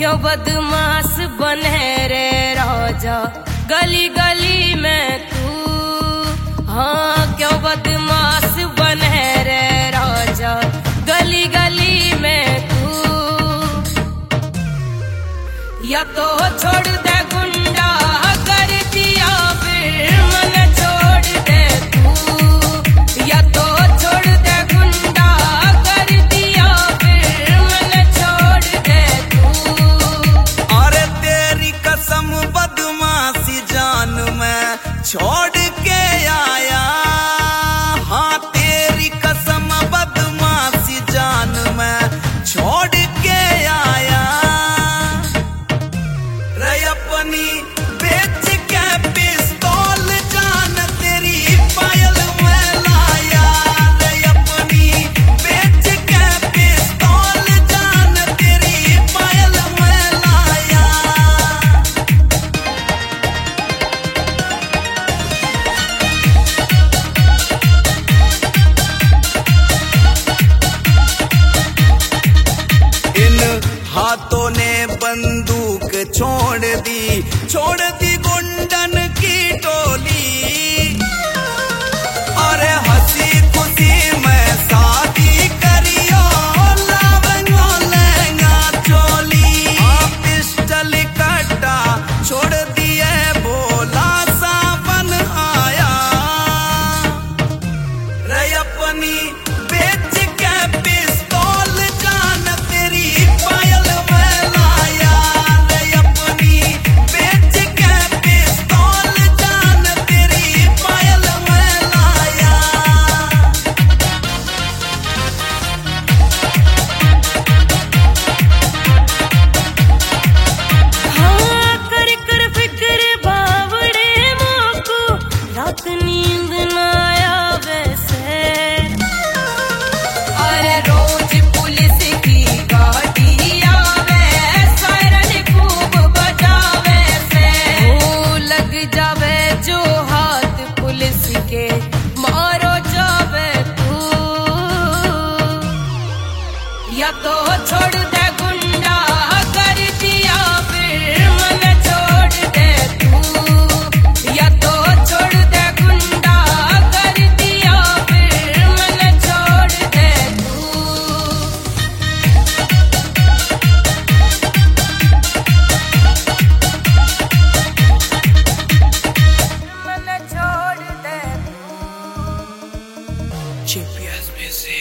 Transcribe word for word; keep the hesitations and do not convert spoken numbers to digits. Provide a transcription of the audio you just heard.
क्यों बदमाश बने रे राजा गली गली में तू। हाँ क्यों बदमाश बने रे राजा गली गली में तू। या तो छोड़ दे गुंडा कर दिया फिर मन छोड़ दे तू। या तो छोड़ दे गुंडा कर दिया फिर मन छोड़ दे तू। अरे तेरी कसम बदमाशी जान मैं छोड़ के आया। हाँ तेरी कसम बदमाशी जान मैं छोड़ के आया। रे अपनी बेच के पिस्तौल जान तेरी पायल में लाया। रे अपनी बेच के पिस्तौल जान तेरी पायल में लाया। इन हाथों ने बंदूक छोड़ दी छोड़ दी गुंडन की टोली। अरे हंसी खुशी में शादी करियो लावेंगो लहंगा चोली। हाँ पिस्टल कट्टा छोड़ दिए बोला सावन आया। रे अपनी बेच के पिस्तौल जान तेरी पायल में लाया। रे अपनी बेच के पिस्तौल जान तेरी पायल में लाया। हाँ कर कर फिक्र बावड़े मोको रात नींद न आवे से। अरे रोज पुलिस की गाड़ी आवे सायरन खूब बजावे से। ओ लग जावे जो हाथ पुलिस के मारो जावे तू। या तो छोड़ दे गुंडा कर दिया फिर मन छोड़ दे तू। या तो छोड़ दे गुंडा कर दिया फिर मन छोड़ दे तू। मन छोड़ दे तू। G P S music.